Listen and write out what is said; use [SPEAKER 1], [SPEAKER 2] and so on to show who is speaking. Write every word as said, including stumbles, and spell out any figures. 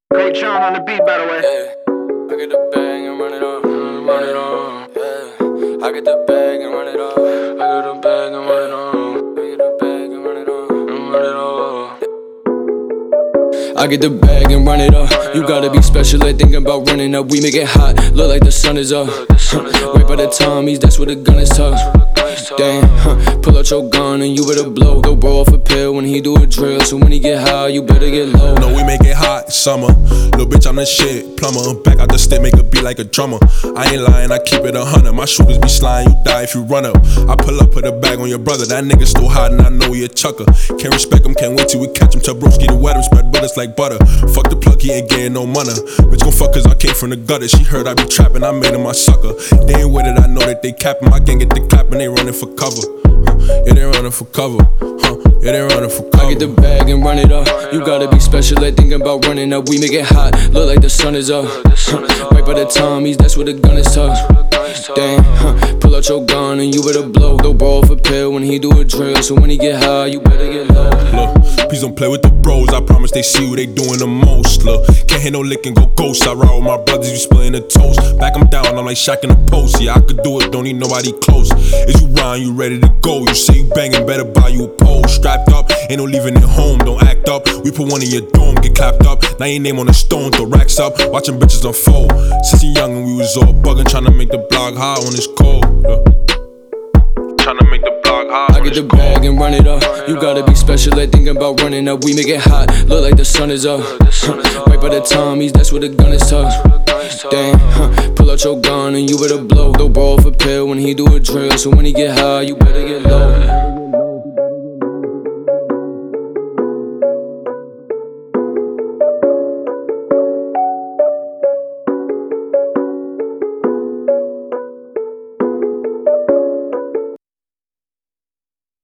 [SPEAKER 1] Coach John on the beat, by the way.
[SPEAKER 2] Yeah. I get the bag and run it off, run it off. Yeah. I get the bag and run it off. I get the bag and run it off. I get the bag and run it off, run it off. I get the bag and run it off. You gotta be special at thinking about running up. We make it hot, look like the sun is up. Right by the Tommies, that's where the gun is tucked. Damn, huh. Pull out your gun and you better blow. Go bro off a pill when he do a drill. So when he get high, you better get low.
[SPEAKER 3] No, we make it hot, it's summer. Little bitch, I'm the shit, plumber. Back out the stick, make a beat like a drummer. I ain't lying, I keep it a hundred. My shooters be sliding, you die if you run up. I pull up, put a bag on your brother. That nigga still hiding, I know he a chucker. Can't respect him, can't wait till we catch him. Tell broski to wet him, spread bullets like butter. Fuck the plug, he ain't getting no money. Bitch gon' fuck cause I came from the gutter. She heard I be trapping, I made him my sucker. They ain't with it, I know that they capping. My gang get the clapping, they running for cover. Yeah, they running for cover. Huh? Yeah, they running for cover.
[SPEAKER 2] I get the bag and run it up. You gotta be special at thinking about running up. We make it hot, look like the sun is up. Right by the Tommies, that's where the gun is tucked. Damn, huh. Pull out your gun and you better blow. Go bro off a pill when he do a drill. So when he get high, you better get low.
[SPEAKER 3] Look, please don't play with the bros. I promise they see what they doing the most. Look, can't hear no licking, go ghost. I ride with my brothers, you splitting the toast. Back them down, I'm like Shaq in the post. Yeah, I could do it, don't need nobody close. Is you rhyme, you ready to go? You say you banging, better buy you a pole. Strapped up, ain't no leaving it home, don't act up. We put one in your dome, get clapped up. Now your name on the stone, throw racks up. Watching bitches unfold. Since you young and we was all bugging, trying to make the block high when it's cold. Yeah. Tryna make the block high.
[SPEAKER 2] I get the bag and run it up. You gotta be special at thinking about running up. We make it hot, look like the sun is up. Right by the Tommies, that's where the gun is tucked. Damn, huh. Pull out your gun and you better blow. Go bro off a pill when he do a drill. So when he get high, you better get low.